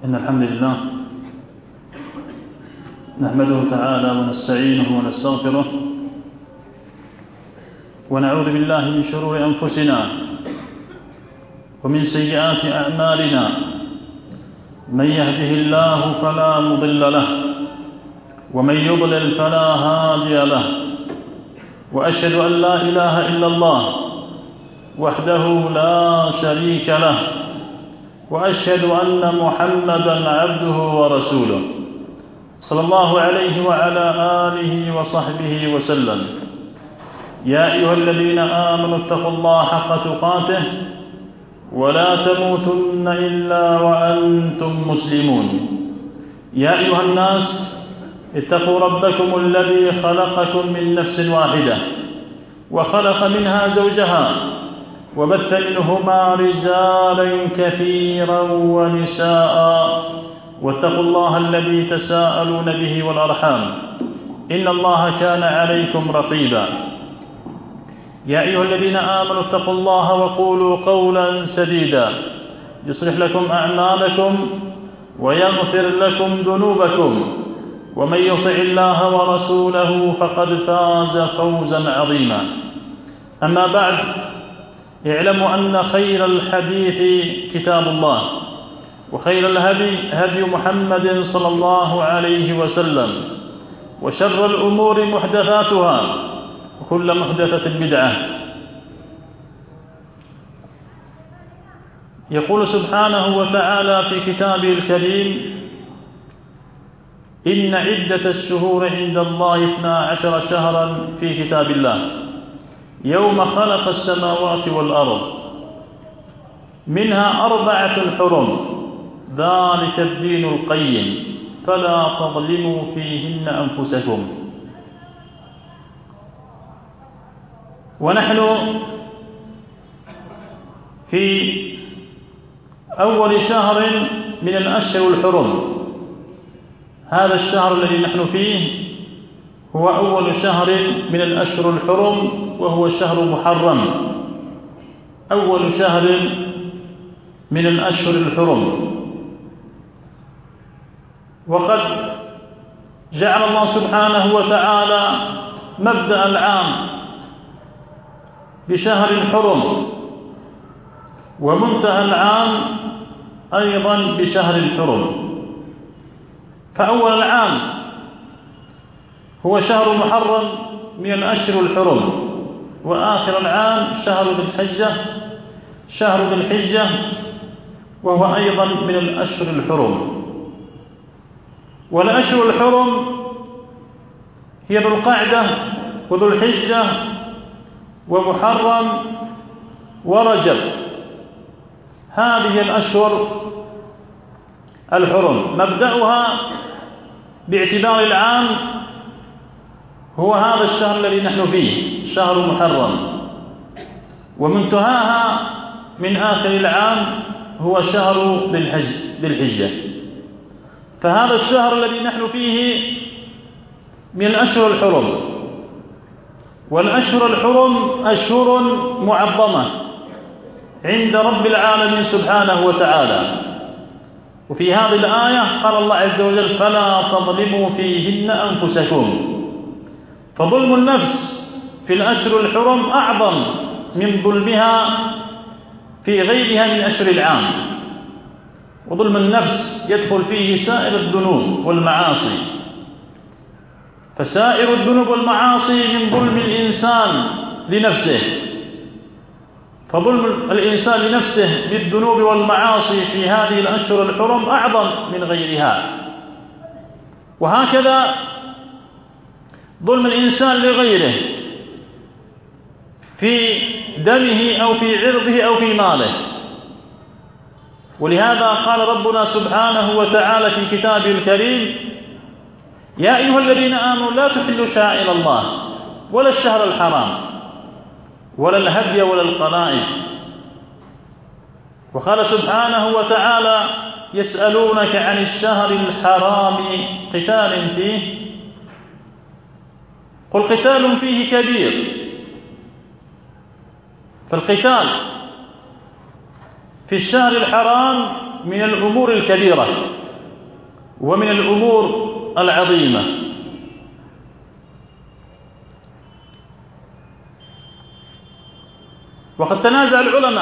إن الحمد لله نحمده تعالى ونستعينه ونستغفره ونعوذ بالله من شرور أنفسنا ومن سيئات أعمالنا. من يهده الله فلا مضل له ومن يضلل فلا هادي له، وأشهد أن لا إله إلا الله وحده لا شريك له، وأشهد أن محمدا عبده ورسوله صلى الله عليه وعلى آله وصحبه وسلم. يا أيها الذين آمنوا اتقوا الله حق تقاته ولا تموتن إلا وأنتم مسلمون. يا أيها الناس اتقوا ربكم الذي خلقكم من نفس واحدة وخلق منها زوجها وبث منهما رجالا كثيرا ونساء، واتقوا الله الذي تساءلون به والأرحام إن الله كان عليكم رقيبا. يا أيها الذين آمنوا اتقوا الله وقولوا قولا سديدا يصلح لكم أعمالكم ويغفر لكم ذنوبكم، ومن يطع الله ورسوله فقد فاز فوزا عظيما. أما بعد، اعلموا أن خير الحديث كتاب الله، وخير الهدي هدي محمد صلى الله عليه وسلم، وشر الأمور محدثاتها وكل محدثة بدعة. يقول سبحانه وتعالى في كتابه الكريم: إن عدة الشهور عند الله 12 شهرا في كتاب الله يوم خلق السماوات والأرض منها 4 حرم ذلك الدين القيم فلا تظلموا فيهن أنفسكم. ونحن في أول شهر من الأشهر الحرم. هذا الشهر الذي نحن فيه هو أول شهر من الأشهر الحرم، وهو شهر محرم، أول شهر من الأشهر الحرم. وقد جعل الله سبحانه وتعالى مبدأ العام بشهر حرم، ومنتهى العام أيضا بشهر حرم. فأول العام هو شهر محرم من الأشهر الحرم، وآخر العام شهر ذي الحجة وهو أيضا من الأشهر الحرم. والأشهر الحرم هي ذو القعدة وذو الحجة ومحرم ورجب. هذه الأشهر الحرم مبدأها باعتبار العام هو هذا الشهر الذي نحن فيه، شهر محرم، ومنتهاها من آخر العام هو شهر ذي الحجة. فهذا الشهر الذي نحن فيه من الأشهر الحرم. والأشهر الحرم أشهر معظمة عند رب العالمين سبحانه وتعالى. وفي هذه الآية قال الله عز وجل: فلا تظلموا فيهن أنفسكم. فظلم النفس في الأشهر الحرم أعظم من ظلمها في غيرها من أشهر العام. وظلم النفس يدخل فيه سائر الذنوب والمعاصي. فسائر الذنوب والمعاصي من ظلم الإنسان لنفسه. فظلم الإنسان لنفسه بالذنوب والمعاصي في هذه الأشهر الحرم أعظم من غيرها. وهكذا ظلم الإنسان لغيره في دمه أو في عرضه أو في ماله. ولهذا قال ربنا سبحانه وتعالى في كتابه الكريم: يا أيها الذين آمنوا لا تحلوا شعائر الله ولا الشهر الحرام ولا الهدي ولا القلائد. وقال سبحانه وتعالى: يسألونك عن الشهر الحرام قتال فيه قل قتال فيه كبير. فالقتال في الشهر الحرام من الأمور الكبيرة، ومن الأمور العظيمة. وقد تنازع العلماء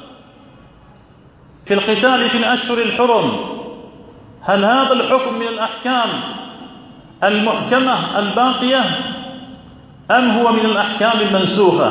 في القتال في الأشهر الحرم، هل هذا الحكم من الأحكام المحكمة الباقية أم هو من الأحكام المنسوخة؟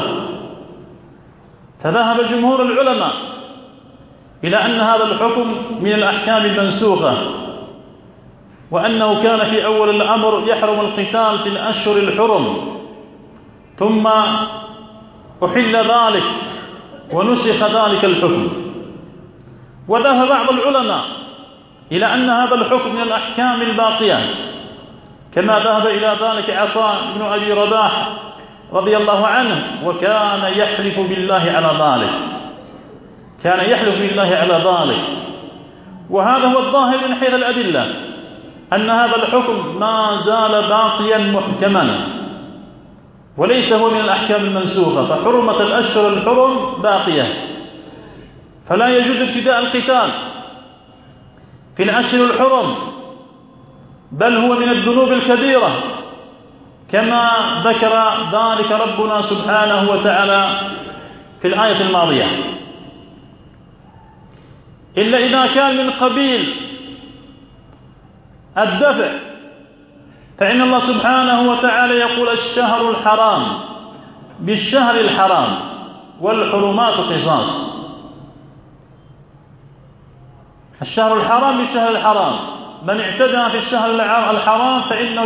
فذهب جمهور العلماء إلى أن هذا الحكم من الأحكام المنسوخة، وأنه كان في أول الأمر يحرم القتال في الأشهر الحرم، ثم أحل ذلك ونسخ ذلك الحكم. وذهب بعض العلماء إلى أن هذا الحكم من الأحكام الباقية، كما ذهب إلى ذلك عطاء بن أبي رباح رضي الله عنه، وكان يحلف بالله على ذلك، كان يحلف بالله على ذلك. وهذا هو الظاهر من حيث الأدلة، أن هذا الحكم ما زال باقيا محكما وليس هو من الأحكام المنسوخة، فحرمة الأشهر الحرم باقية، فلا يجوز ابتداء القتال في الأشهر الحرم، بل هو من الذنوب الكبيرة كما ذكر ذلك ربنا سبحانه وتعالى في الآية الماضية، إلا إذا كان من قبيل الدفع، فإن الله سبحانه وتعالى يقول الشهر الحرام بالشهر الحرام والحرمات قصاص. الشهر الحرام بالشهر الحرام، من اعتدى في الشهر الحرام فإنه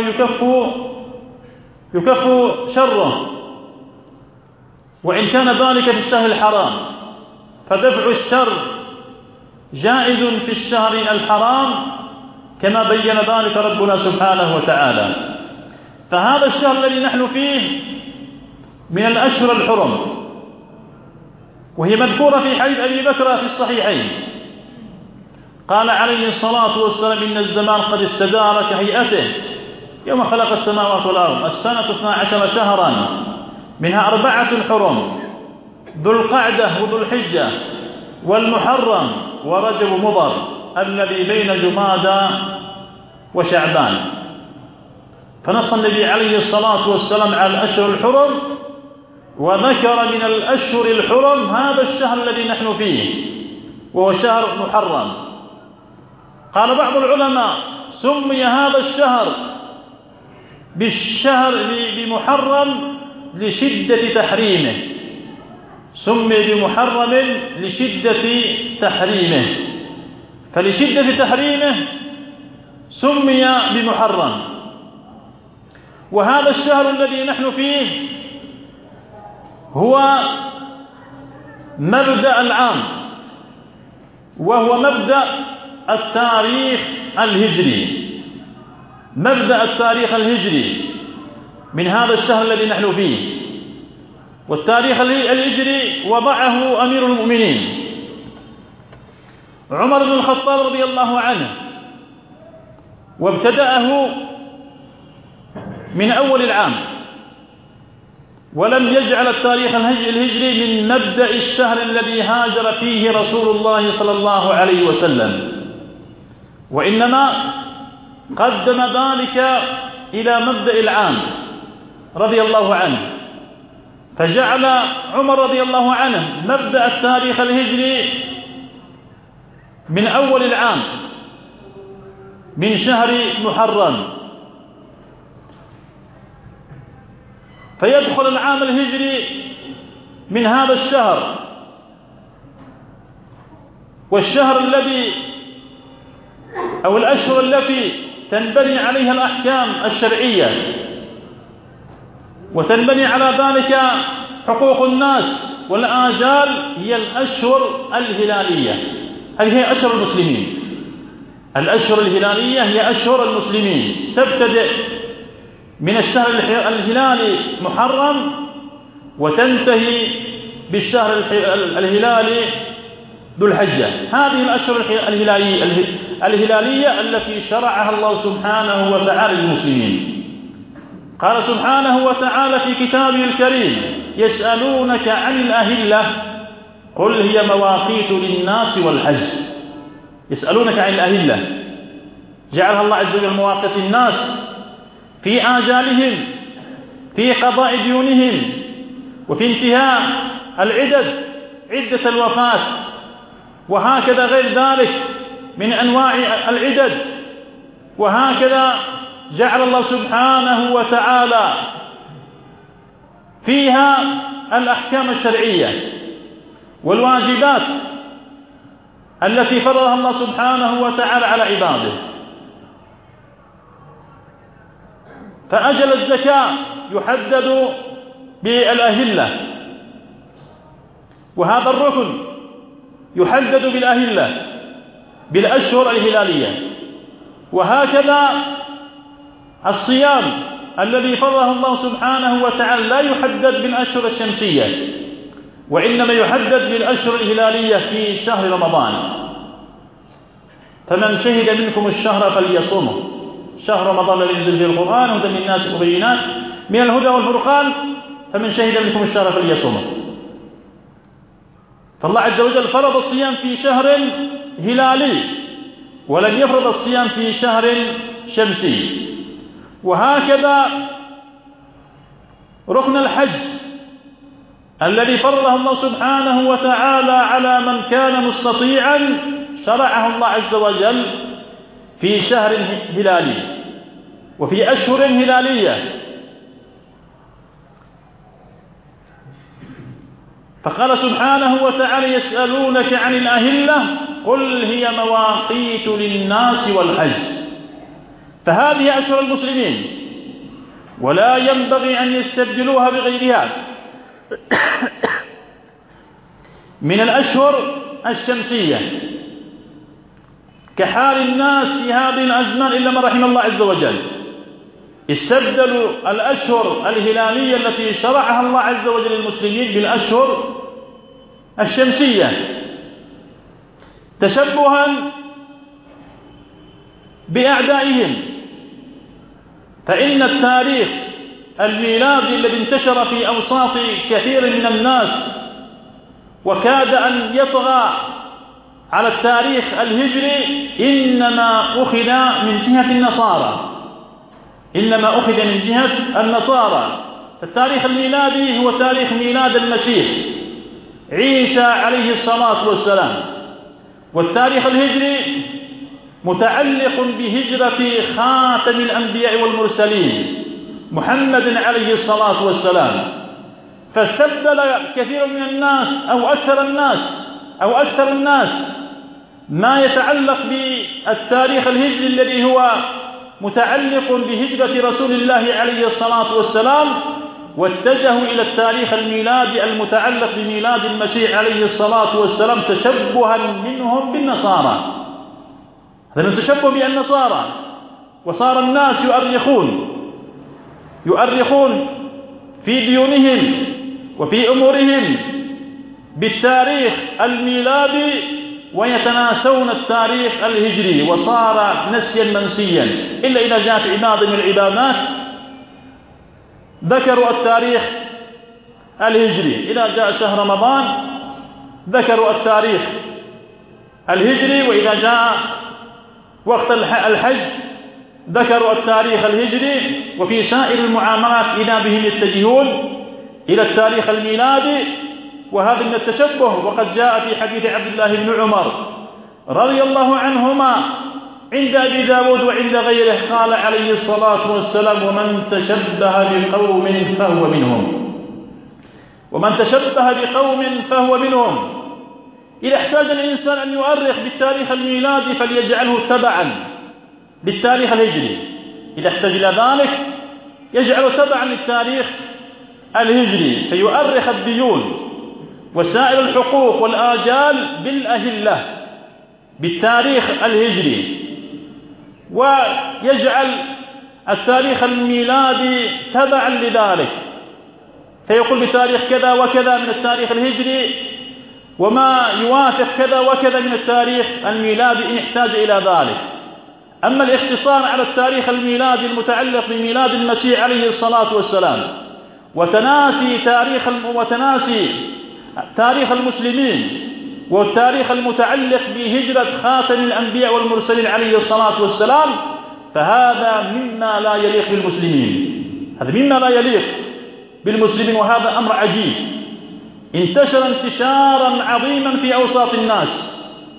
يكف شره، وإن كان ذلك في الشهر الحرام، فدفع الشر جائز في الشهر الحرام كما بين ذلك ربنا سبحانه وتعالى. فهذا الشهر الذي نحن فيه من الأشهر الحرم، وهي مذكورة في حديث أبي بكر في الصحيحين، قال عليه الصلاة والسلام إن الزمان قد استدار كهيئته يوم خلق السماوات والأرض، السنة 12 شهرا منها 4 حرم، ذو القعدة وذو الحجة والمحرم ورجب مضر الذي بين جمادى وشعبان. فنص النبي عليه الصلاة والسلام على الأشهر الحرم، وذكر من الأشهر الحرم هذا الشهر الذي نحن فيه وهو شهر محرم. قال بعض العلماء سمي هذا الشهر بالشهر بمحرم لشدة تحريمه، سمي بمحرم لشدة تحريمه، فلشدة تحريمه سمي بمحرم. وهذا الشهر الذي نحن فيه هو مبدأ العام، وهو مبدأ التاريخ الهجري، مبدأ التاريخ الهجري من هذا الشهر الذي نحن فيه. والتاريخ الهجري وضعه أمير المؤمنين عمر بن الخطاب رضي الله عنه، وابتدأه من أول العام، ولم يجعل التاريخ الهجري من مبدأ الشهر الذي هاجر فيه رسول الله صلى الله عليه وسلم، وإنما قدم ذلك إلى مبدأ العام رضي الله عنه، فجعل عمر رضي الله عنه مبدأ التاريخ الهجري من أول العام من شهر محرم، فيدخل العام الهجري من هذا الشهر، والشهر الذي أو الأشهر التي تنبني عليها الأحكام الشرعية وتنبني على ذلك حقوق الناس والآجال هي الأشهر الهلالية. هذه هي أشهر المسلمين، الأشهر الهلالية هي أشهر المسلمين، تبتدئ من الشهر الهلالي محرم وتنتهي بالشهر الهلالي ذو الحجة. هذه الأشهر الهلالية التي شرعها الله سبحانه وتعالى للمسلمين. قال سبحانه وتعالى في كتابه الكريم يسألونك عن الأهلة قل هي مواقيت للناس والحج. يسألونك عن الأهلة، جعلها الله عز وجل مواقيت الناس في آجالهم، في قضاء ديونهم، وفي انتهاء عدة الوفاة، وهكذا غير ذلك من أنواع العدد. وهكذا جعل الله سبحانه وتعالى فيها الأحكام الشرعية والواجبات التي فرضها الله سبحانه وتعالى على عباده. فأجل الزكاة يحدد بالأهلة، وهذا الركن يحدد بالأهلة بالأشهر الهلالية. وهكذا الصيام الذي فرضه الله سبحانه وتعالى لا يحدد بالأشهر الشمسية، وإنما يحدد بالأشهر الهلالية في شهر رمضان. فمن شهد منكم الشهر فليصومه، شهر رمضان الذي ينزل فيه القرآن هدى للناس وبينات من الهدى والفرقان، فمن شهد منكم الشهر فليصومه. فالله عز وجل فرض الصيام في شهر هلالي ولم يفرض الصيام في شهر شمسي. وهكذا ركن الحج الذي فرضه الله سبحانه وتعالى على من كان مستطيعا شرعه الله عز وجل في شهر هلالي وفي أشهر هلالية. فقال سبحانه وتعالى: يسألونك عن الأهلة قل هي مواقيت للناس والحج. فهذه أشهر المسلمين ولا ينبغي أن يستبدلوها بغيرها من الأشهر الشمسية، كحال الناس في هذه الأزمان إلا من رحم الله عز وجل، استبدلوا الأشهر الهلالية التي شرعها الله عز وجل للمسلمين بالأشهر الشمسية تشبها بأعدائهم. فإن التاريخ الميلادي الذي انتشر في أوساط كثير من الناس وكاد أن يطغى على التاريخ الهجري إنما أخذ من جهة النصارى. التاريخ الميلادي هو تاريخ ميلاد المسيح عيسى عليه الصلاة والسلام، والتاريخ الهجري متعلق بهجرة خاتم الأنبياء والمرسلين محمد عليه الصلاة والسلام. فاستبدل كثير من الناس أو أكثر الناس ما يتعلق بالتاريخ الهجري الذي هو متعلق بهجرة رسول الله عليه الصلاة والسلام، واتجهوا إلى التاريخ الميلادي المتعلق بميلاد المسيح عليه الصلاة والسلام تشبها منهم بالنصارى. هذا من تشبه بالنصارى. وصار الناس يؤرخون في ديونهم وفي أمورهم بالتاريخ الميلادي ويتناسون التاريخ الهجري، وصار نسيا منسيا. إلا إذا جاءت عبادة من العبادات ذكروا التاريخ الهجري، إذا جاء شهر رمضان ذكروا التاريخ الهجري، وإذا جاء وقت الحج ذكروا التاريخ الهجري. وفي سائر المعاملات إذا بهم يتجهون إلى التاريخ الميلادي، وهذا من التشبه. وقد جاء في حديث عبد الله بن عمر رضي الله عنهما عند أبي داود وعند غيره قال عليه الصلاة والسلام: ومن تشبه بقوم فهو منهم. إذا احتاج الإنسان أن يؤرخ بالتاريخ الميلادي فليجعله تبعا للتاريخ الهجري، إذا احتاج إلى ذلك يجعل تبعا للتاريخ الهجري، فيؤرخ الديون وسائر الحقوق والآجال بالأهلة بالتاريخ الهجري، ويجعل التاريخ الميلادي تبعا لذلك، فيقول بتاريخ كذا وكذا من التاريخ الهجري وما يوافق كذا وكذا من التاريخ الميلادي إن احتاج إلى ذلك. أما الاختصار على التاريخ الميلادي المتعلق بميلاد المسيح عليه الصلاة والسلام وتناسي تاريخ المسلمين والتاريخ المتعلق بهجرة خاتم الأنبياء والمرسلين عليه الصلاة والسلام، فهذا مما لا يليق بالمسلمين، هذا مما لا يليق بالمسلمين. وهذا أمر عجيب انتشر انتشارا عظيما في أوساط الناس،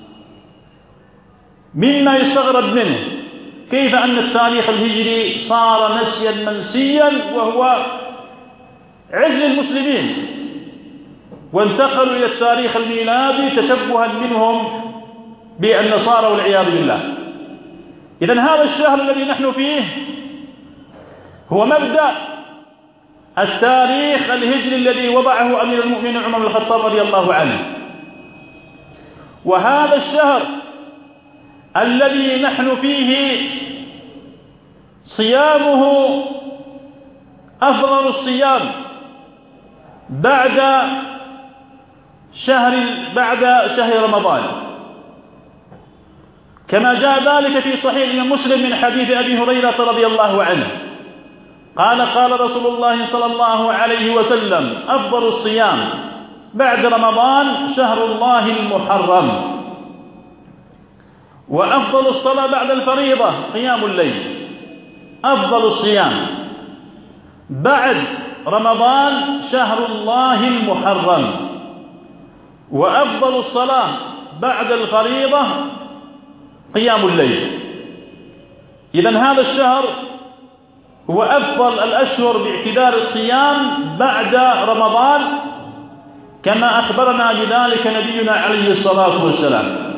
مما يستغرب منه كيف أن التاريخ الهجري صار نسيا منسيا وهو عز المسلمين، وانتقلوا إلى التاريخ الميلادي تشبها منهم بالنصارى والعياذ بالله. إذن هذا الشهر الذي نحن فيه هو مبدأ التاريخ الهجري الذي وضعه أمير المؤمنين عمر بن الخطاب رضي الله عنه، وهذا الشهر الذي نحن فيه صيامه أفضل الصيام بعد شهر رمضان، كما جاء ذلك في صحيح مسلم من حديث أبي هريرة رضي الله عنه قال رسول الله صلى الله عليه وسلم: أفضل الصيام بعد رمضان شهر الله المحرم، وأفضل الصلاة بعد الفريضة قيام الليل. أفضل الصيام بعد رمضان شهر الله المحرم، وأفضل الصلاة بعد الفريضة قيام الليل. إذن هذا الشهر هو أفضل الأشهر باعتبار الصيام بعد رمضان، كما أخبرنا بذلك نبينا عليه الصلاة والسلام.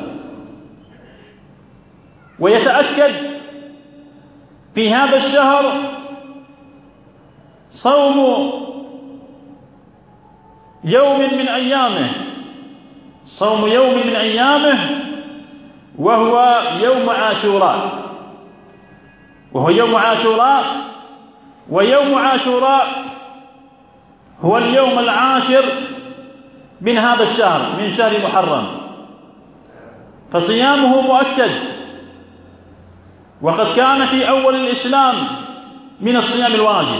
ويتأكد في هذا الشهر صوم يوم من أيامه، صوم يوم من أيامه وهو يوم عاشوراء، ويوم عاشوراء هو اليوم العاشر من هذا الشهر، من شهر محرم، فصيامه مؤكد، وقد كان في أول الإسلام من الصيام الواجب.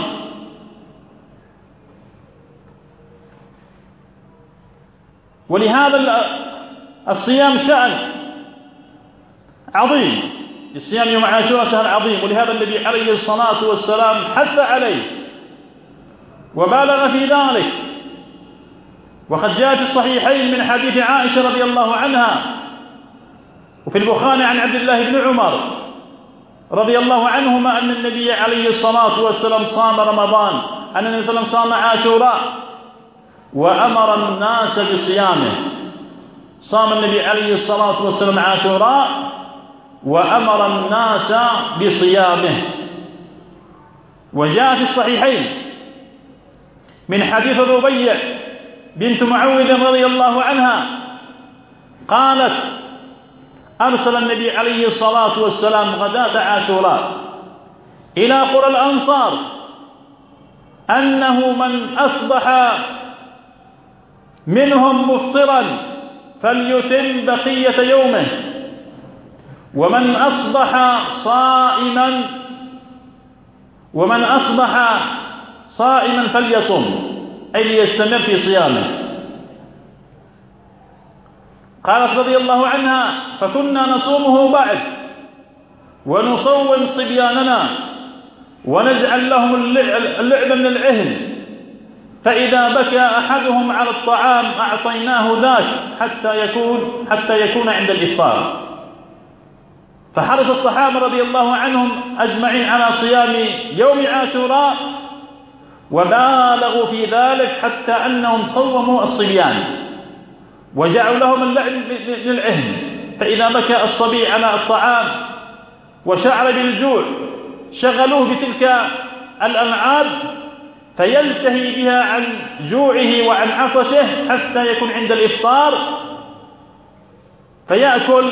ولهذا الصيام شأن عظيم، الصيام يوم عاشوراء شهر عظيم، ولهذا النبي عليه الصلاة والسلام حث عليه وبالغ في ذلك. وقد جاء في الصحيحين من حديث عائشة رضي الله عنها، وفي البخاري عن عبد الله بن عمر رضي الله عنهما أن النبي عليه الصلاة والسلام صام رمضان، أن النبي صلى الله عليه وسلم صام عاشوراء وأمر الناس بصيامه. صام النبي عليه الصلاة والسلام عاشوراء وأمر الناس بصيامه. وجاء في الصحيحين من حديث ربيع بنت معوذ رضي الله عنها قالت: أرسل النبي عليه الصلاة والسلام غداة عاشوراء إلى قرى الأنصار أنه من أصبح منهم مفطرا فليتم بقية يومه، ومن أصبح صائما فليصم، أي ليستمر في صيامه. قالت رضي الله عنها: فكنا نصومه بعد ونصوم صبياننا ونجعل لهم اللعب من العهن، فإذا بكى أحدهم على الطعام أعطيناه ذاك حتى يكون عند الإفطار. فحرص الصحابة رضي الله عنهم أجمعين على صيام يوم عاشوراء، وبالغوا في ذلك حتى أنهم صوموا الصبيان وجعلوا لهم اللعب من العهن، فإذا بكى الصبي على الطعام وشعر بالجوع شغلوه بتلك الألعاب فيلتهي بها عن جوعه وعن عطشه حتى يكون عند الإفطار فيأكل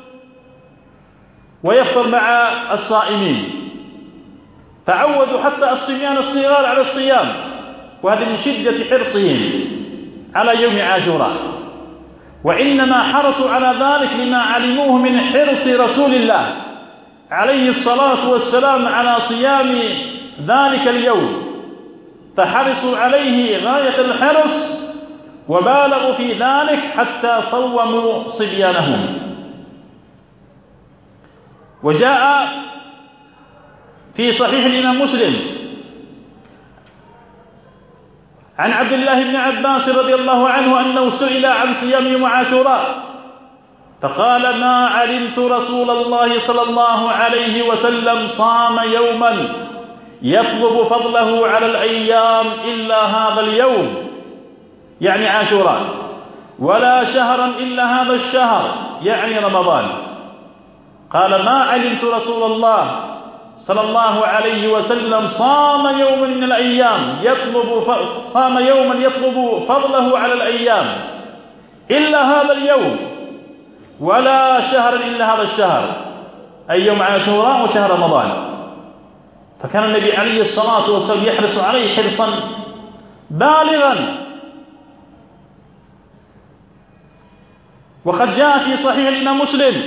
ويفطر مع الصائمين. فعودوا حتى الصبيان الصغار على الصيام، وهذا من شدة حرصهم على يوم عاشوراء. وإنما حرصوا على ذلك لما علموه من حرص رسول الله عليه الصلاة والسلام على صيام ذلك اليوم، فحرصوا عليه غاية الحرص وبالغوا في ذلك حتى صوموا صبيانهم. وجاء في صحيح الإمام مسلم عن عبد الله بن عباس رضي الله عنه أنه سئل عن صيام يوم عاشوراء فقال: ما علمت رسول الله صلى الله عليه وسلم صام يوما يطلب فضله على الأيام إلا هذا اليوم، يعني عاشوراء، ولا شهرا إلا هذا الشهر، يعني رمضان. قال: ما علمت رسول الله صلى الله عليه وسلم صام يوما من الأيام صام يوما يطلب فضله على الأيام إلا هذا اليوم، ولا شهر إلا هذا الشهر، أي يوم عاشوراء وشهر رمضان. فكان النبي عليه الصلاة والسلام يحرص عليه حرصا بالغا. وقد جاء في صحيح الإمام مسلم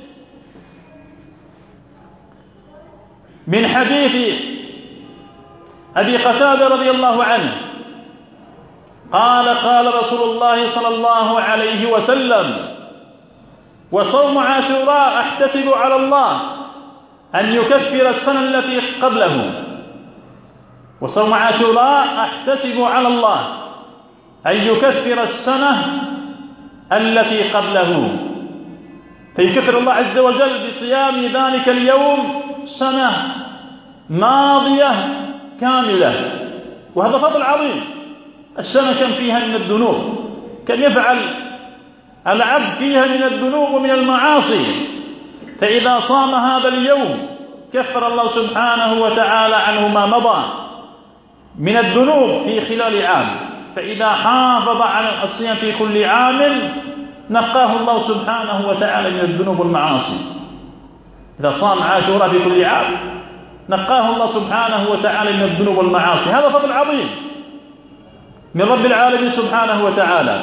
من حديث أبي قتادة رضي الله عنه قال: قال رسول الله صلى الله عليه وسلم: وصوم عاشوراء أحتسب على الله أن يكفر السنة التي قبله. وصوم عاشوراء أحتسب على الله أن يكفر السنة التي قبله، فيكفر الله عز وجل بصيام ذلك اليوم سنة ماضية كاملة. وهذا فضل عظيم. السنة كم فيها من الذنوب، كم يفعل العبد فيها من الذنوب ومن المعاصي، فإذا صام هذا اليوم كفر الله سبحانه وتعالى عنه ما مضى من الذنوب في خلال عام. فإذا حافظ على الصيام في كل عام نقاه الله سبحانه وتعالى من الذنوب والمعاصي. إذا صام عاشوراء في كل عام نقاه الله سبحانه وتعالى من الذنوب والمعاصي. هذا فضل عظيم من رب العالمين سبحانه وتعالى.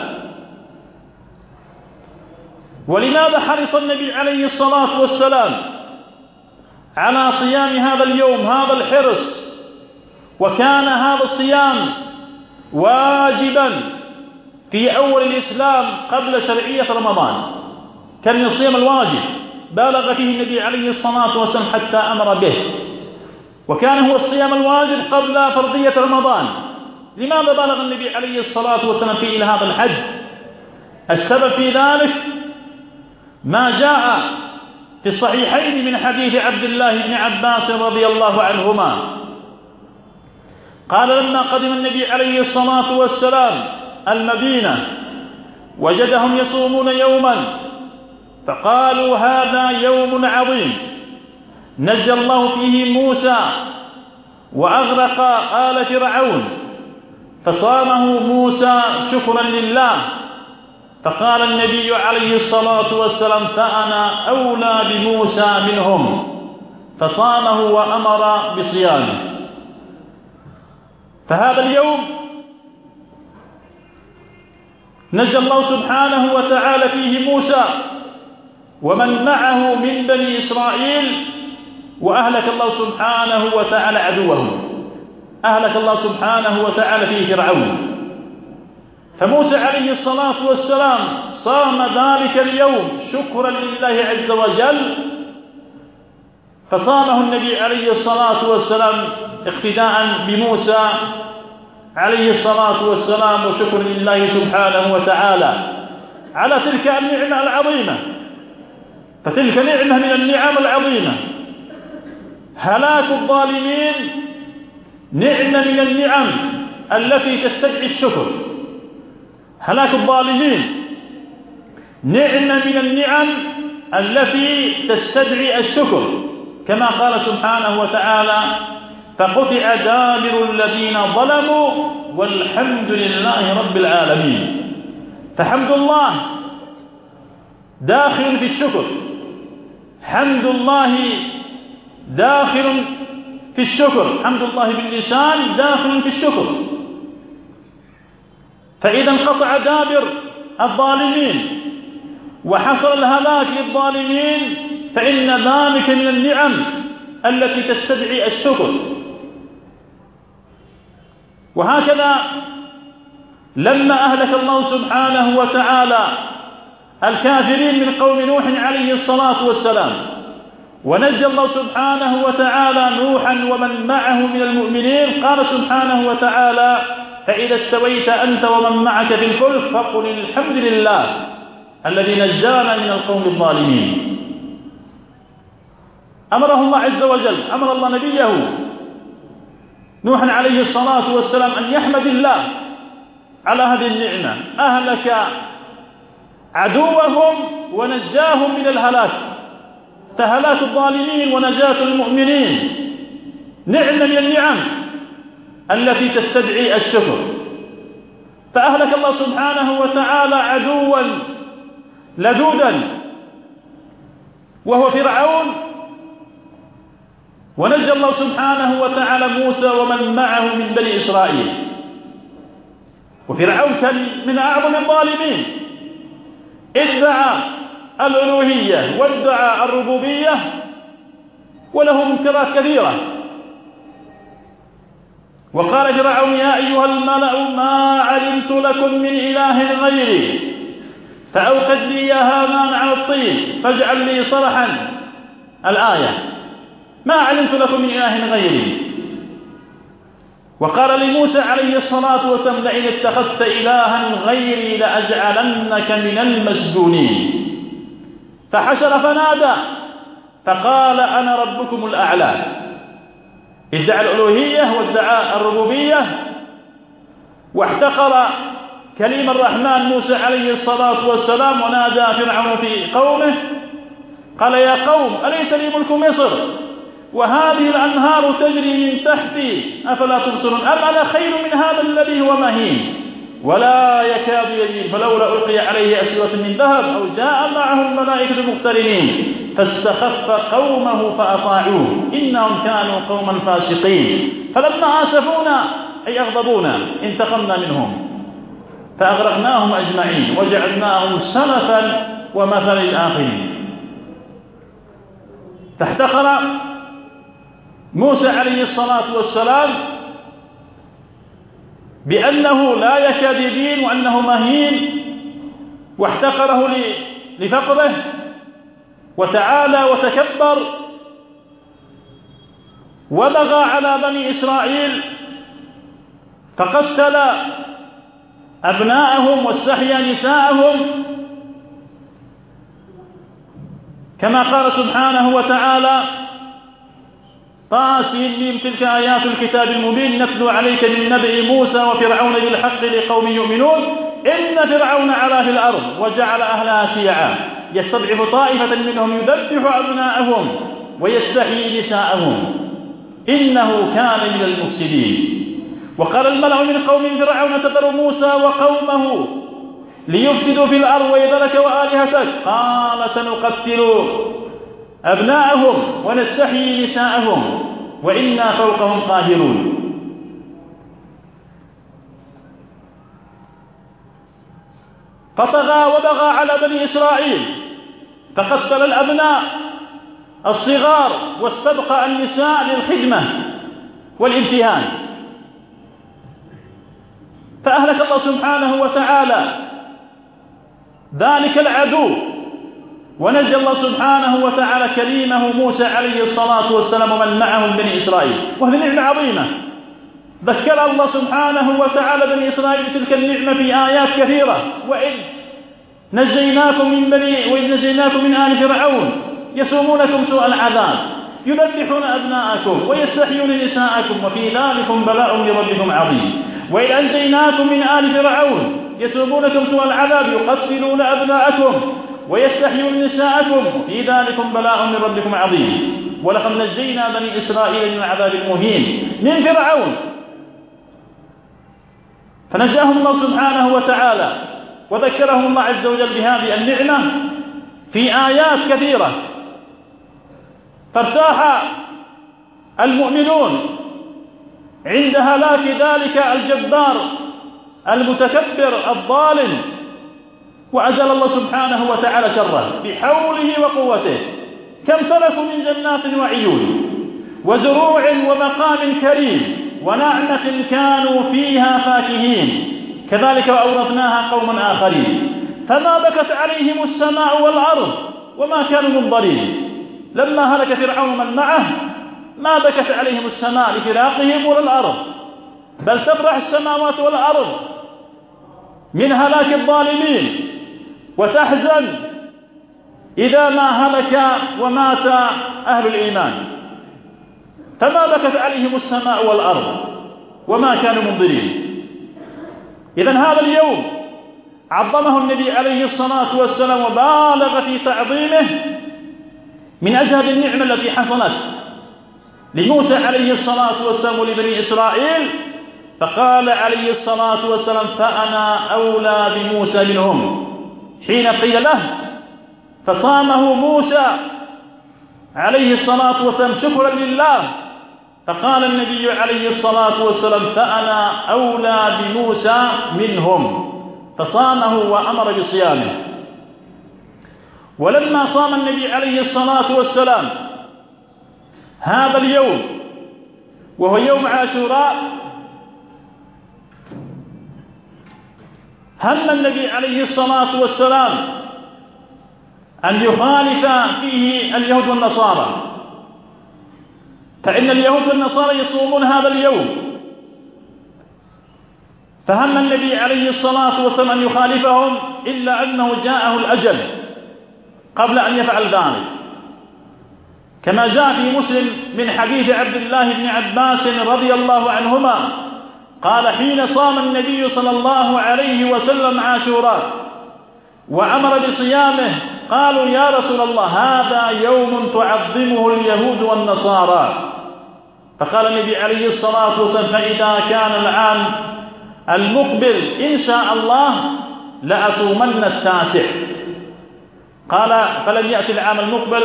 ولماذا حرص النبي عليه الصلاة والسلام على صيام هذا اليوم هذا الحرص، وكان هذا الصيام واجبا في أول الإسلام قبل شرعية رمضان؟ كان من الصيام الواجب بالغ فيه النبي عليه الصلاة والسلام حتى أمر به، وكان هو الصيام الواجب قبل فرضية رمضان. لماذا بالغ النبي عليه الصلاة والسلام فيه إلى هذا الحد؟ السبب في ذلك ما جاء في الصحيحين من حديث عبد الله بن عباس رضي الله عنهما قال: لما قدم النبي عليه الصلاة والسلام المدينة وجدهم يصومون يوما فقالوا: هذا يوم عظيم نجى الله فيه موسى وأغرق آل فرعون، فصامه موسى شكرا لله. فقال النبي عليه الصلاة والسلام: فأنا أولى بموسى منهم، فصامه وأمر بصيامه. فهذا اليوم نجى الله سبحانه وتعالى فيه موسى ومن معه من بني إسرائيل، وأهلك الله سبحانه وتعالى عدوهم، أهلك الله سبحانه وتعالى فيه فرعون. فموسى عليه الصلاة والسلام صام ذلك اليوم شكرا لله عز وجل، فصامه النبي عليه الصلاة والسلام اقتداء بموسى عليه الصلاة والسلام وشكر لله سبحانه وتعالى على تلك النعمة العظيمة. فتلك نعمة من النعم العظيمة. هلاك الظالمين نعمة من النعم التي تستدعي الشكر. هلاك الظالمين نعمة من النعم التي تستدعي الشكر، كما قال سبحانه وتعالى: فقطع دابر الذين ظلموا والحمد لله رب العالمين. فحمد الله داخل في الشكر، حمد الله داخل في الشكر، حمد الله باللسان داخل في الشكر. فإذا انقطع دابر الظالمين وحصل الهلاك للظالمين فإن ذلك من النعم التي تستدعي الشكر. وهكذا لما أهلك الله سبحانه وتعالى الكافرين من قوم نوح عليه الصلاة والسلام، ونجى الله سبحانه وتعالى نوحا ومن معه من المؤمنين، قال سبحانه وتعالى: فإذا استويت أنت ومن معك في الفلك فقل الحمد لله الذي نجانا من القوم الظالمين. أمره الله عز وجل، أمر الله نبيه نوحا عليه الصلاة والسلام أن يحمد الله على هذه النعمة، أهلك عدوهم ونجاهم من الهلاك، فهلاك الظالمين ونجاة المؤمنين نعمة من النعم التي تستدعي الشكر. فأهلك الله سبحانه وتعالى عدوا لدودا وهو فرعون، ونجى الله سبحانه وتعالى موسى ومن معه من بني إسرائيل. وفرعون كان من أعظم الظالمين، ادعى الألوهية وادعى الربوبية وله منكرات كثيرة. وقال فرعون: يا أيها الملأ ما علمت لكم من إله غيري فأوقد لي يا هامان على الطين فاجعل لي صرحا. الآية: ما علمت لكم من إله غيري. وقال لموسى عليه الصلاة والسلام: لئن اتخذت إلها غيري لأجعلنك من المسجونين. فحشر فنادى فقال: أنا ربكم الأعلى. ادعى الألوهية وادعى الربوبية، واحتقر كليم الرحمن موسى عليه الصلاة والسلام، ونادى فرعون في قومه قال: يا قوم أليس لي ملك مصر وهذه الأنهار تجري من تحتي أفلا تبصرون أم أنا خير من هذا الذي هو مهين ولا يكاد يبين فلولا ألقي عليه أسورة من ذهب أو جاء معه الملائكة مقترنين فاستخف قومه فأطاعوه إنهم كانوا قوما فاسقين فلما آسفونا أي أغضبونا انتقمنا منهم فأغرقناهم أجمعين وجعلناهم سلفا ومثل الآخرين. فاحتقر موسى عليه الصلاة والسلام بأنه لا يكاد يبين وأنه مهين، واحتقره لفقره، وتعالى وتكبر وبغى على بني إسرائيل فقتل أبناءهم واستحيا نساءهم، كما قال سبحانه وتعالى: طاسين تلك آيات الكتاب المبين نتلو عليك من نبأ موسى وفرعون بالحق لقوم يؤمنون إن فرعون علا في الأرض وجعل أهلها شيعا يستضعف طائفة منهم يذبح أبناءهم ويستحيي نساءهم إنه كان من المفسدين. وقال الملأ من قوم فرعون تذر موسى وقومه ليفسدوا في الأرض ويذرك وآلهتك قال سنقتل أبناءهم ونستحيي نساءهم وإنا فوقهم قاهرون. فطغى وبغى على بني إسرائيل فقتل الأبناء الصغار واستبقى النساء للخدمة والامتهان. فأهلك الله سبحانه وتعالى ذلك العدو ونجى الله سبحانه وتعالى كليمه موسى عليه الصلاة والسلام ومن معه من بني إسرائيل، وهذه نعمة عظيمة ذكر الله سبحانه وتعالى بني إسرائيل تلك النعمة في آيات كثيرة. وإذ نجيناكم من آل فرعون يسومونكم سوء العذاب يذبحون أبناءكم ويستحيون نساءكم وفي ذلكم بلاء من ربكم عظيم. وإذ أنجيناكم من آل فرعون يسومونكم سوء العذاب يقتلون أبناءكم ويستحيون نساءكم وفي ذلكم بلاء من ربكم عظيم. ولقد نجينا بني إسرائيل من العذاب المهين من فرعون، فنجاهم الله سبحانه وتعالى وذكرهم الله عز وجل بهذه النعمة في آيات كثيرة. فارتاح المؤمنون عند هلاك ذلك الجبار المتكبر الظالم، وأزال الله سبحانه وتعالى شره بحوله وقوته. كم تركوا من جنات وعيون وزروع ومقام كريم ونعمة كانوا فيها فاكهين كذلك وأورثناها قوما آخرين فما بكت عليهم السماء والأرض وما كانوا منظرين. لما هلك فرعون من معه ما بكت عليهم السماء لفراقهم ولا الأرض، بل تفرح السماوات والأرض من هلاك الظالمين وتحزن إذا ما هلك ومات أهل الإيمان. فما بكت عليهم السماء والأرض وما كانوا منظرين. إذن هذا اليوم عظمه النبي عليه الصلاة والسلام وبالغ في تعظيمه من أجل هذه النعمة التي حصلت لموسى عليه الصلاة والسلام ولبني إسرائيل، فقال عليه الصلاة والسلام فأنا أولى بموسى منهم حين قيل له، فصامه موسى عليه الصلاة والسلام شكرا لله، فقال النبي عليه الصلاة والسلام فأنا أولى بموسى منهم، فصامه وأمر بصيامه. ولما صام النبي عليه الصلاة والسلام هذا اليوم وهو يوم عاشوراء، هم النبي عليه الصلاة والسلام أن يخالف فيه اليهود والنصارى، فإن اليهود والنصارى يصومون هذا اليوم، فهم النبي عليه الصلاة والسلام أن يخالفهم إلا أنه جاءه الأجل قبل أن يفعل ذلك، كما جاء في مسلم من حديث عبد الله بن عباس رضي الله عنهما قال حين صام النبي صلى الله عليه وسلم عاشوراء وأمر بصيامه قالوا يا رسول الله هذا يوم تعظمه اليهود والنصارى، فقال النبي عليه الصلاة والسلام فإذا كان العام المقبل إن شاء الله لأصومن التاسع. قال فلم يأتي العام المقبل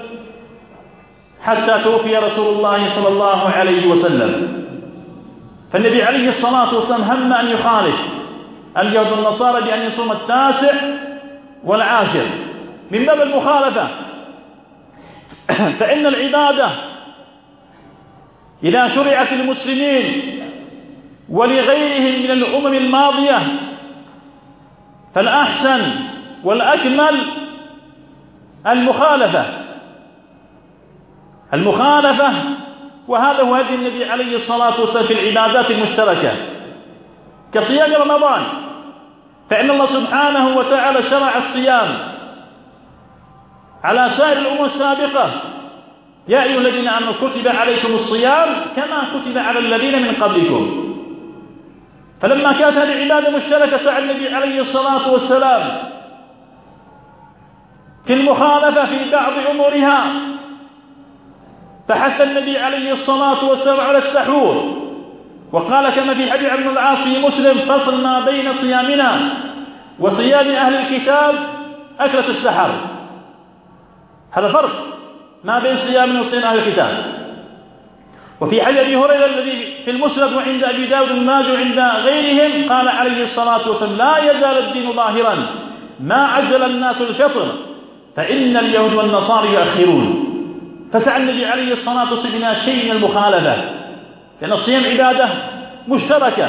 حتى توفي رسول الله صلى الله عليه وسلم. فالنبي عليه الصلاة والسلام هم أن يخالف اليهود والنصارى بأن يصوم التاسع والعاشر من باب المخالفة، فإن العبادة إذا شرعت المسلمين ولغيرهم من الأمم الماضية فالأحسن والأكمل المخالفة، وهذا هو هدي النبي عليه الصلاة والسلام في العبادات المشتركة كصيام رمضان، فإن الله سبحانه وتعالى شرع الصيام على سائر الأمم السابقة يا أيها الذين آمنوا كتب عليكم الصيام كما كتب على الذين من قبلكم. فلما كانت هذه العبادة مشتركة سعى النبي عليه الصلاة والسلام في المخالفة في بعض أمورها، فحث النبي عليه الصلاة والسلام على السحور، وقال كما في حديث عبد العاص في مسلم فصل ما بين صيامنا وصيام أهل الكتاب أكلة السحر. هذا فرق ما بين صيامنا وصيام أهل الكتاب. وفي حديث أبي هريرة الذي في المسند وعند أبي داود وماجه وعند غيرهم قال عليه الصلاة والسلام لا يزال الدين ظاهرا ما عجل الناس الفطر فإن اليهود والنصارى يؤخرون. فسعى النبي عليه الصلاة والسلام إلى شيء من المخالفة، لأن الصيام عبادة مشتركة،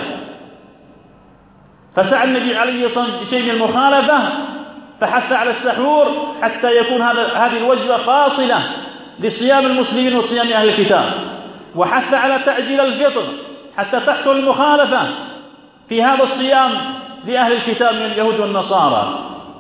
فسعى النبي عليه الصلاة والسلام بشيء من المخالفة، فحث على السحور حتى يكون هذه الوجبة فاصلة لصيام المسلمين وصيام أهل الكتاب، وحث على تعجيل الفطر حتى تحصل المخالفة في هذا الصيام لأهل الكتاب من اليهود والنصارى.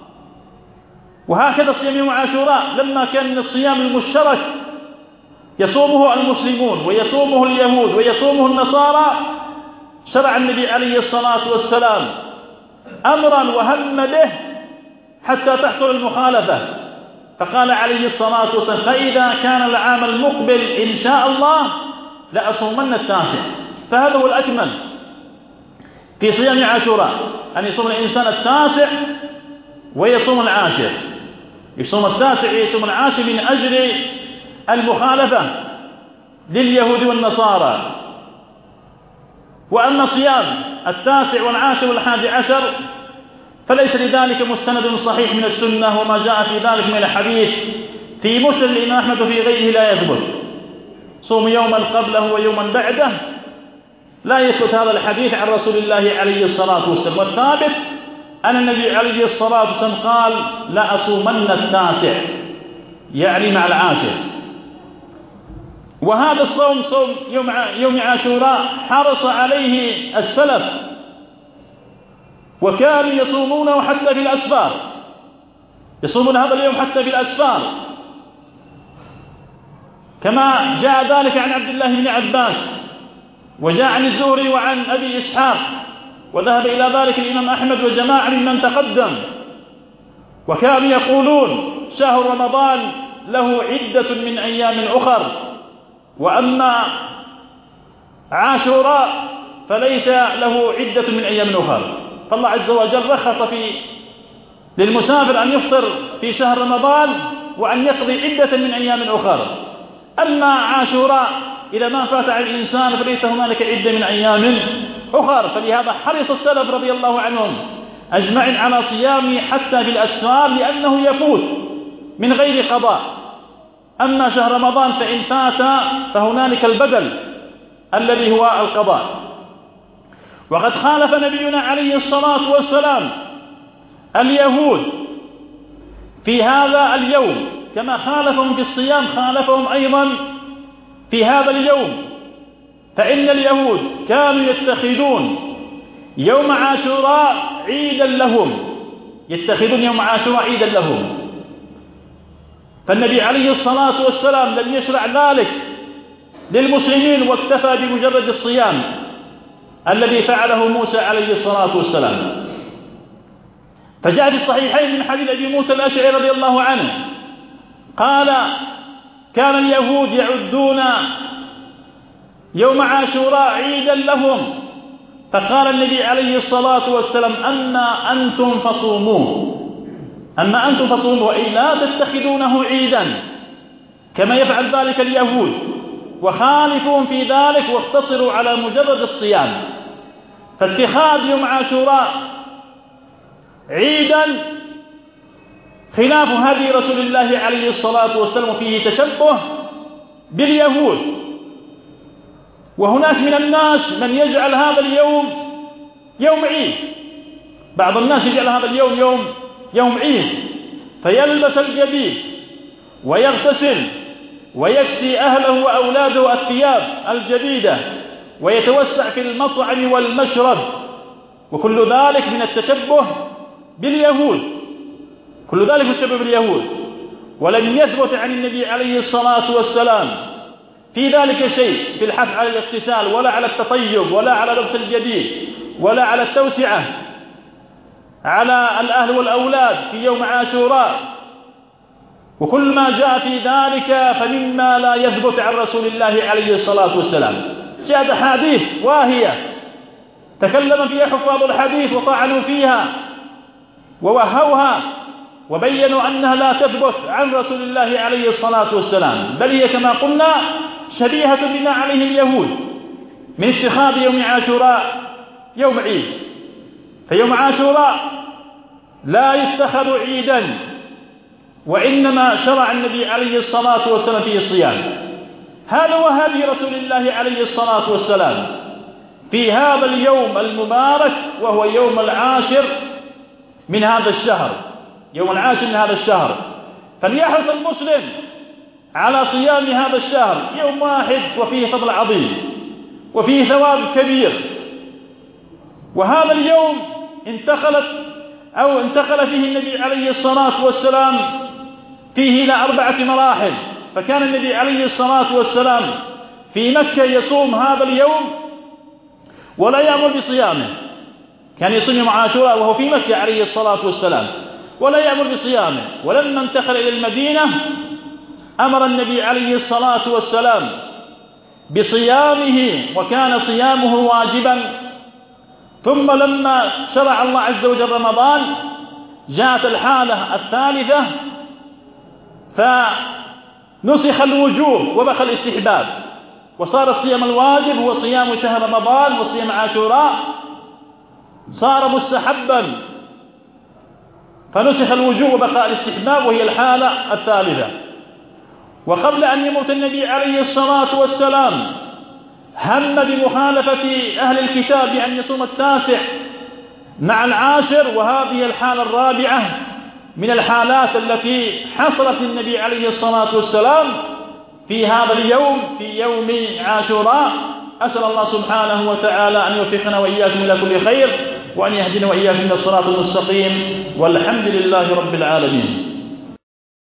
وهكذا صيام يوم عاشوراء لما كان الصيام المشترك يصومه المسلمون ويصومه اليهود ويصومه النصارى، شرع النبي عليه الصلاة والسلام أمرا وهم به حتى تحصل المخالفة، فقال عليه الصلاة والسلام فإذا كان العام المقبل إن شاء الله لأصومن التاسع. فهذا هو الأكمل في صيام عاشوراء، أن يصوم الإنسان التاسع ويصوم العاشر، يصوم التاسع ويصوم العاشر من أجل المخالفة لليهود والنصارى. وأما صيام التاسع والعاشر والحادي عشر فليس لذلك مستند صحيح من السنة، وما جاء في ذلك من الحديث في مسلم الإمام أحمد وفي غيره لا يثبت. صوم يوما قبله ويوما بعده لا يثبت هذا الحديث عن رسول الله عليه الصلاة والسلام. والثابت أن النبي عليه الصلاة والسلام قال: لا أصومن التاسع، يعني مع العاشر. وهذا الصوم، صوم يوم عاشوراء، حرص عليه السلف، وكانوا يصومونه حتى في الأسفار، يصومون هذا اليوم حتى في الأسفار، كما جاء ذلك عن عبد الله بن عباس، وجاء عن الزهري وعن أبي إسحاق، وذهب إلى ذلك الإمام أحمد وجماعة ممن تقدم. وكانوا يقولون: شهر رمضان له عدة من أيام أخر، وأما عاشوراء فليس له عدة من أيام أخر. فالله عز وجل رخص للمسافر أن يفطر في شهر رمضان وأن يقضي عدة من أيام أخر. أما عاشوراء إذا ما فات على الإنسان فليس هنالك عدة من أيام أخر. فلهذا حرص السلف رضي الله عنهم أجمعين على صيامه حتى في الأسفار، لأنه يفوت من غير قضاء. أما شهر رمضان فإن فات فهنالك البدل الذي هو القضاء. وقد خالف نبينا عليه الصلاة والسلام اليهود في هذا اليوم، كما خالفهم في الصيام خالفهم أيضا في هذا اليوم. فإن اليهود كانوا يتخذون يوم عاشوراء عيدا لهم، يتخذون يوم عاشوراء عيدا لهم. فالنبي عليه الصلاة والسلام لم يشرع ذلك للمسلمين، واكتفى بمجرد الصيام الذي فعله موسى عليه الصلاة والسلام. فجاء في الصحيحين من حديث أبي موسى الأشعري رضي الله عنه قال: كان اليهود يعدون يوم عاشوراء عيدا لهم، فقال النبي عليه الصلاة والسلام: أما أنتم فصوموه، أما أنتم فصوموه، أي لا تتخذونه عيدا كما يفعل ذلك اليهود، وخالفون في ذلك واقتصروا على مجرد الصيام. فاتخاذ يوم عاشوراء عيدا خلاف هدي رسول الله عليه الصلاة والسلام، فيه تشبه باليهود. وهناك من الناس من يجعل هذا اليوم يوم عيد، بعض الناس يجعل هذا اليوم يوم عيد، فيلبس الجديد ويغتسل ويكسي أهله وأولاده الثياب الجديدة ويتوسع في المطعم والمشرب، وكل ذلك من التشبه باليهود، كل ذلك من التشبه باليهود. ولم يثبت عن النبي عليه الصلاة والسلام في ذلك شيء، في الحث على الاغتسال ولا على التطيب ولا على لبس الجديد ولا على التوسعة على الأهل والأولاد في يوم عاشوراء. وكل ما جاء في ذلك فمما لا يثبت عن رسول الله عليه الصلاة والسلام. جاءت أحاديث واهية تكلم فيها حفاظ الحديث وطعنوا فيها ووهوها وبينوا أنها لا تثبت عن رسول الله عليه الصلاة والسلام، بل هي كما قلنا شبيهة بما عليه اليهود من اتخاذ يوم عاشوراء يوم عيد. فيوم عاشوراء لا يتخذ عيدا، وإنما شرع النبي عليه الصلاة والسلام فيه الصيام. هذا هو هدي رسول الله عليه الصلاة والسلام في هذا اليوم المبارك، وهو يوم العاشر من هذا الشهر، يوم العاشر من هذا الشهر. فليحرص المسلم على صيام هذا الشهر، يوم واحد وفيه فضل عظيم وفيه ثواب كبير. وهذا اليوم انتقل فيه النبي عليه الصلاة والسلام فيه إلى 4 مراحل. فكان النبي عليه الصلاة والسلام في مكة يصوم هذا اليوم ولا يأمر بصيامه، كان يصوم يوم عاشوراء وهو في مكة عليه الصلاة والسلام ولا يأمر بصيامه. ولما انتقل إلى المدينة أمر النبي عليه الصلاة والسلام بصيامه، وكان صيامه واجبا. ثم لما شرع الله عز وجل رمضان جاءت الحالة الثالثة فنسخ الوجوب وبقى الاستحباب، وصار الصيام الواجب هو صيام شهر رمضان، وصيام عاشوراء صار مستحبا، فنسخ الوجوب وبقى الاستحباب، وهي الحالة الثالثة. وقبل أن يموت النبي عليه الصلاة والسلام هم بمخالفة أهل الكتاب أن يصوم 9 مع 10، وهذه الحالة الرابعة من الحالات التي حصلت للنبي عليه الصلاة والسلام في هذا اليوم، في يوم عاشوراء. أسأل الله سبحانه وتعالى أن يوفقنا وإياكم إلى كل خير، وأن يهدنا وإياكم إلى الصراط المستقيم، والحمد لله رب العالمين.